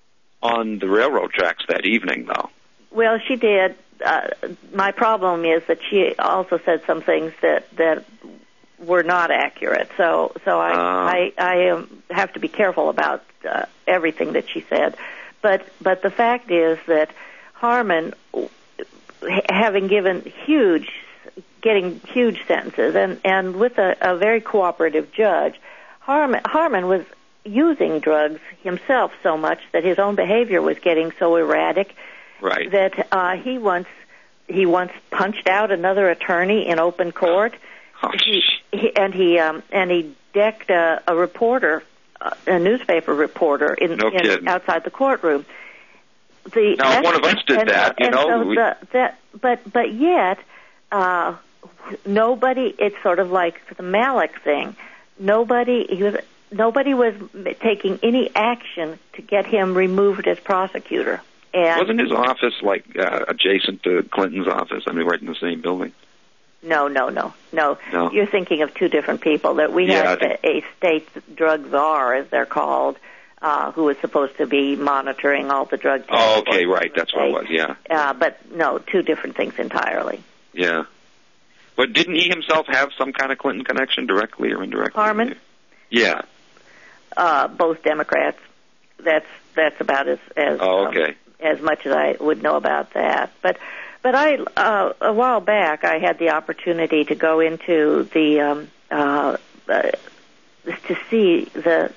on the railroad tracks that evening, though. Well, she did. Uh, my problem is that she also said some things that that were not accurate. So so I uh, I, I um, have to be careful about uh, everything that she said. But but the fact is that Harmon, having given huge, getting huge sentences, and and with a, a very cooperative judge, Harmon Harmon was using drugs himself so much that his own behavior was getting so erratic. Right. That uh, he once he once punched out another attorney in open court, oh, he, he, and he um, and he decked a, a reporter, uh, a newspaper reporter, in, no in outside the courtroom. The now one of us did and, that, you and know. So we... the, that, but but yet uh, nobody. It's sort of like the Malik thing. Nobody he was nobody was taking any action to get him removed as prosecutor. And wasn't his office like uh, adjacent to Clinton's office? I mean, right in the same building. No, no, no, no. No. You're thinking of two different people. That we yeah, had a, a state drug czar, as they're called, uh, who was supposed to be monitoring all the drug tests. Oh, okay, right. That's what it was. Yeah. Uh, but no, two different things entirely. Yeah. But didn't he himself have some kind of Clinton connection, directly or indirectly? Harmon? Yeah. Uh, both Democrats. That's that's about as as. Oh, okay. Um, as much as I would know about that. But but I uh, a while back I had the opportunity to go into the um, uh, uh, to see the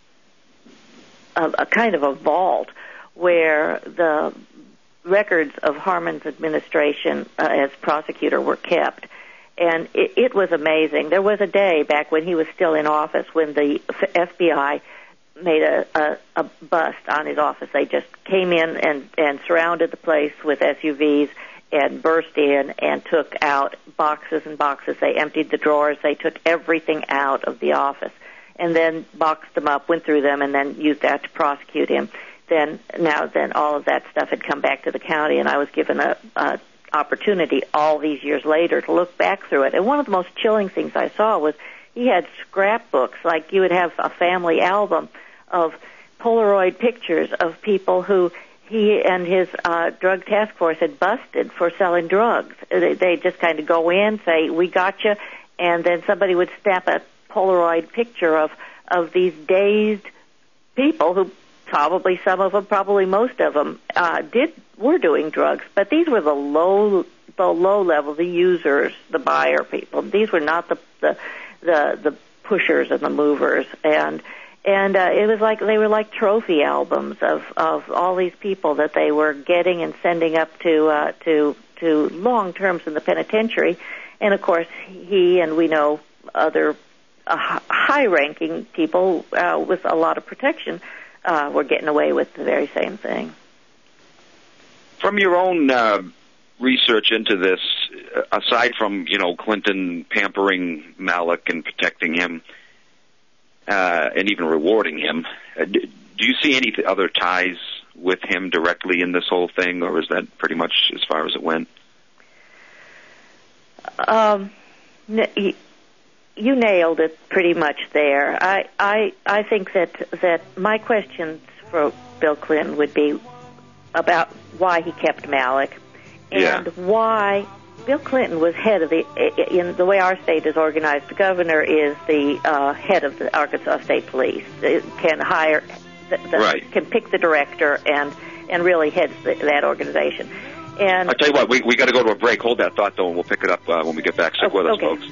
a, a kind of a vault where the records of Harmon's administration uh, as prosecutor were kept. And it, it was amazing. There was a day back when he was still in office when the F B I made a, a, a bust on his office. They just came in and, and surrounded the place with S U Vs and burst in and took out boxes and boxes. They emptied the drawers. They took everything out of the office and then boxed them up, went through them, and then used that to prosecute him. Then, now then, all of that stuff had come back to the county, and I was given a, a opportunity all these years later to look back through it. And one of the most chilling things I saw was he had scrapbooks, like you would have a family album of Polaroid pictures of people who he and his uh, drug task force had busted for selling drugs. They, they just kind of go in, say, "We got you," and then somebody would snap a Polaroid picture of of these dazed people who probably some of them, probably most of them, uh, did were doing drugs, but these were the low the low level, the users, the buyer people. These were not the the the, the pushers and the movers. And And uh, it was like they were like trophy albums of, of all these people that they were getting and sending up to uh, to to long terms in the penitentiary. And, of course, he and we know other uh, high-ranking people uh, with a lot of protection uh, were getting away with the very same thing. From your own uh, research into this, aside from, you know, Clinton pampering Malek and protecting him uh, and even rewarding him, uh, do you see any other ties with him directly in this whole thing, or is that pretty much as far as it went? Um, you, you nailed it pretty much there. I, I, I think that that my questions for Bill Clinton would be about why he kept Malek and yeah. why Bill Clinton was head of the, in the way our state is organized, the governor is the uh, head of the Arkansas State Police. It can hire, the, the, right. can pick the director and, and really heads the, that organization. And I'll tell you what, we we got to go to a break. Hold that thought, though, and we'll pick it up uh, when we get back. Stick oh, with us, okay. folks.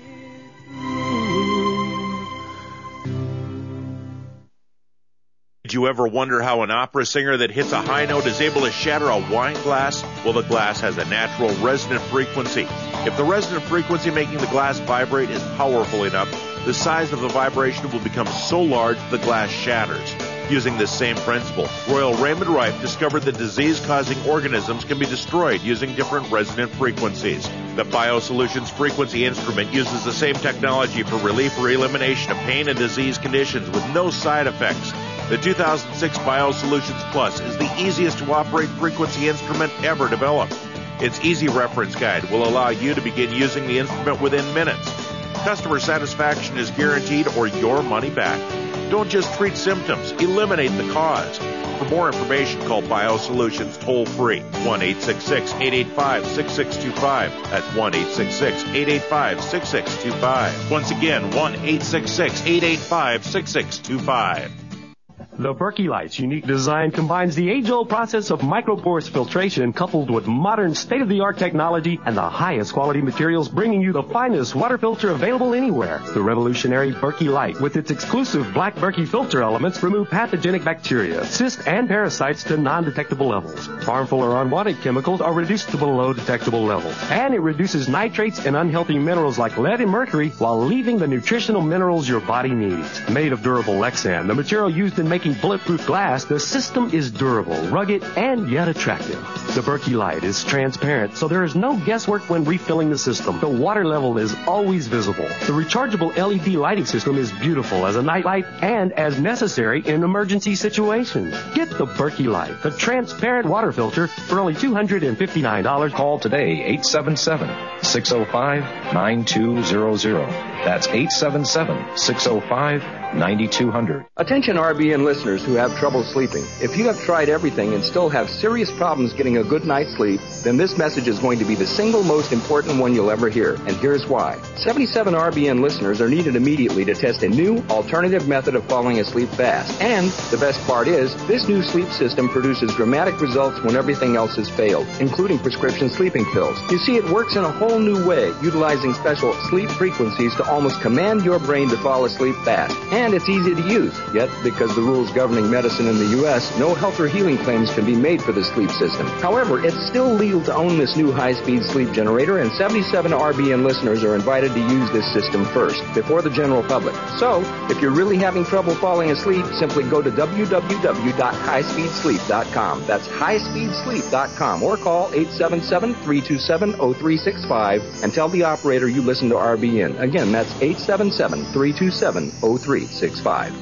Did you ever wonder how an opera singer that hits a high note is able to shatter a wine glass? Well, the glass has a natural resonant frequency. If the resonant frequency making the glass vibrate is powerful enough, the size of the vibration will become so large the glass shatters. Using this same principle, Royal Raymond Rife discovered that disease-causing organisms can be destroyed using different resonant frequencies. The BioSolutions frequency instrument uses the same technology for relief or elimination of pain and disease conditions with no side effects. The two thousand six BioSolutions Plus is the easiest to operate frequency instrument ever developed. Its easy reference guide will allow you to begin using the instrument within minutes. Customer satisfaction is guaranteed or your money back. Don't just treat symptoms, eliminate the cause. For more information, call BioSolutions toll-free, one eight six six, eight eight five, six six two five. That's one eight six six, eight eight five, six six two five. Once again, one eight six six, eight eight five, six six two five. The Berkey Light's unique design combines the age-old process of microporous filtration coupled with modern state-of-the-art technology and the highest quality materials, bringing you the finest water filter available anywhere. The revolutionary Berkey Light, with its exclusive black Berkey filter elements, remove pathogenic bacteria, cysts, and parasites to non-detectable levels. Harmful or unwanted chemicals are reduced to below detectable levels. And it reduces nitrates and unhealthy minerals like lead and mercury while leaving the nutritional minerals your body needs. Made of durable Lexan, the material used in making bulletproof glass, the system is durable, rugged, and yet attractive. The Berkey Light is transparent, so there is no guesswork when refilling the system. The water level is always visible. The rechargeable L E D lighting system is beautiful as a nightlight and as necessary in emergency situations. Get the Berkey Light, the transparent water filter, for only two hundred fifty-nine dollars. Call today, eight seven seven, six oh five, nine two zero zero. That's eight seven seven, six oh five, nine two zero zero. Attention R B N listeners who have trouble sleeping. If you have tried everything and still have serious problems getting a good night's sleep, then this message is going to be the single most important one you'll ever hear. And here's why. seventy-seven R B N listeners are needed immediately to test a new alternative method of falling asleep fast. And the best part is, this new sleep system produces dramatic results when everything else has failed, including prescription sleeping pills. You see, it works in a whole new way, utilizing special sleep frequencies to almost command your brain to fall asleep fast. And it's easy to use. Yet, because the rules governing medicine in the U S, no health or healing claims can be made for the sleep system. However, it's still legal to own this new high-speed sleep generator, and seventy-seven R B N listeners are invited to use this system first, before the general public. So, if you're really having trouble falling asleep, simply go to w w w dot high speed sleep dot com. That's high speed sleep dot com, or call eight seven seven, three two seven, zero three six five and tell the operator you listen to R B N. Again, that's eight seven seven, three two seven, zero three six five.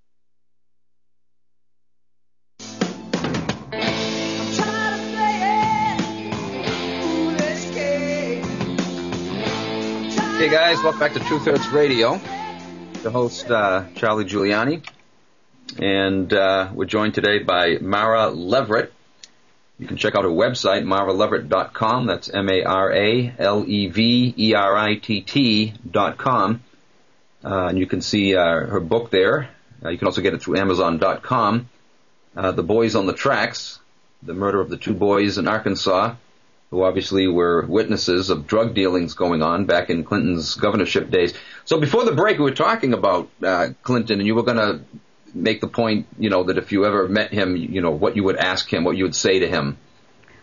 Hey guys, welcome back to Truth Hurts Radio. The host, uh, Charlie Giuliani. And uh, we're joined today by Mara Leverett. You can check out her website, mara leverett dot com. That's M A R A L E V E R I T T dot com. Uh, and you can see uh, her book there. Uh, you can also get it through amazon dot com. Uh, The Boys on the Tracks, the murder of the two boys in Arkansas, who obviously were witnesses of drug dealings going on back in Clinton's governorship days. So before the break, we were talking about uh, Clinton, and you were going to make the point, you know, that if you ever met him, you know, what you would ask him, what you would say to him.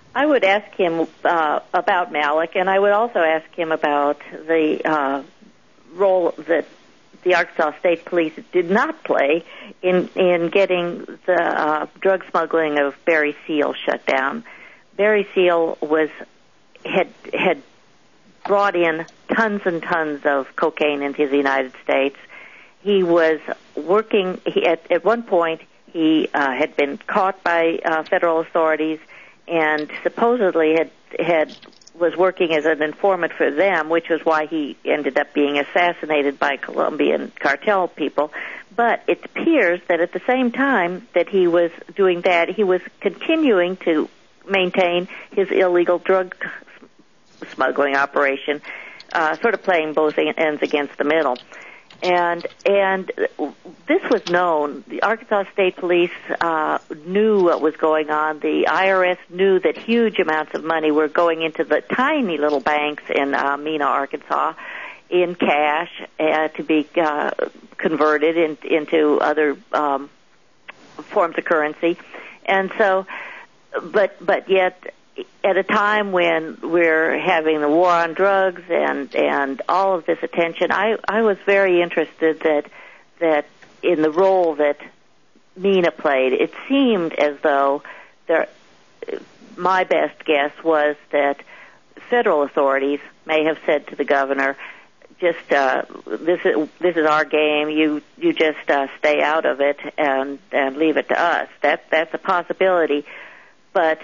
I would ask him uh, about Malik, and I would also ask him about the uh, role that the Arkansas State Police did not play in in getting the uh, drug smuggling of Barry Seal shut down. Barry Seal was had had brought in tons and tons of cocaine into the United States. He was working he, at at one point. He uh, had been caught by uh, federal authorities and supposedly had had was working as an informant for them, which was why he ended up being assassinated by Colombian cartel people. But it appears that at the same time that he was doing that, he was continuing to maintain his illegal drug smuggling operation, uh, sort of playing both ends against the middle. And and this was known. The Arkansas State Police uh, knew what was going on. The I R S knew that huge amounts of money were going into the tiny little banks in uh, Mena, Arkansas, in cash uh, to be uh, converted in, into other um, forms of currency. And so, but but yet, at a time when we're having the war on drugs and, and all of this attention, I, I was very interested that that in the role that Mena played. It seemed as though there, my best guess was that federal authorities may have said to the governor, just uh, this is this is our game. You you just uh, stay out of it and and leave it to us. That that's a possibility, but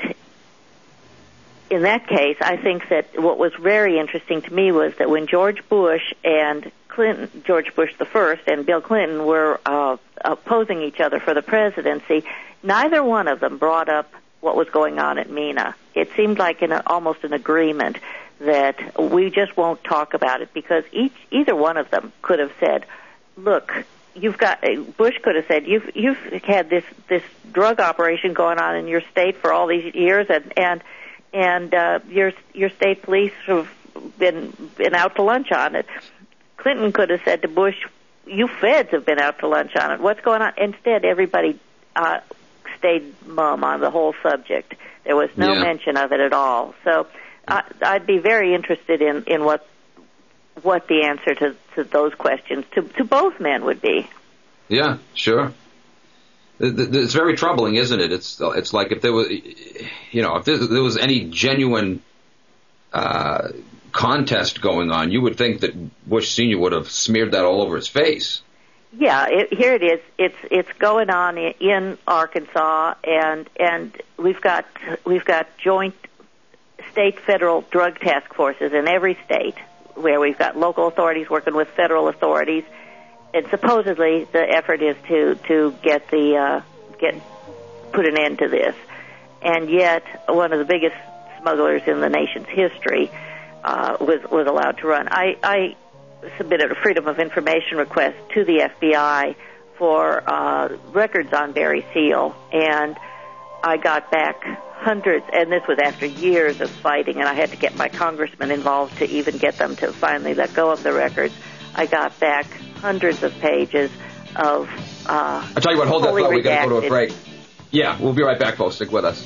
in that case, I think that what was very interesting to me was that when George Bush and Clinton, George Bush the First and Bill Clinton were uh, opposing each other for the presidency, neither one of them brought up what was going on at Mena. It seemed like an, almost an agreement that we just won't talk about it because each either one of them could have said, "Look, you've got." Bush could have said, "You've you've had this this drug operation going on in your state for all these years, and and." And uh, your your state police have been been out to lunch on it." Clinton could have said to Bush, "You feds have been out to lunch on it. What's going on?" Instead, everybody uh, stayed mum on the whole subject. There was no yeah. mention of it at all. So I, I'd be very interested in, in what what the answer to, to those questions to to both men would be. Yeah, sure. It's very troubling, isn't it? It's it's like if there was, you know, if there, there was any genuine uh, contest going on, you would think that Bush Senior would have smeared that all over his face. Yeah, it, here it is. It's it's going on in, in Arkansas, and and we've got we've got joint state federal drug task forces in every state where we've got local authorities working with federal authorities. And supposedly the effort is to to get the uh, get put an end to this, and yet one of the biggest smugglers in the nation's history uh, was was allowed to run. I, I submitted a Freedom of Information request to the F B I for uh, records on Barry Seal, and I got back hundreds. And this was after years of fighting, and I had to get my congressman involved to even get them to finally let go of the records. I got back hundreds of pages of uh I'll tell you what, hold that thought. We've got to go to a break. Yeah, we'll be right back, folks. Stick with us.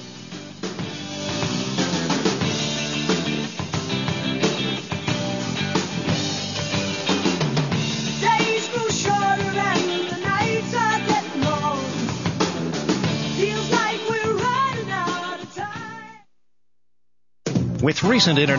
Days grow shorter and the nights are getting long. Feels like we're running out of time. With recent internet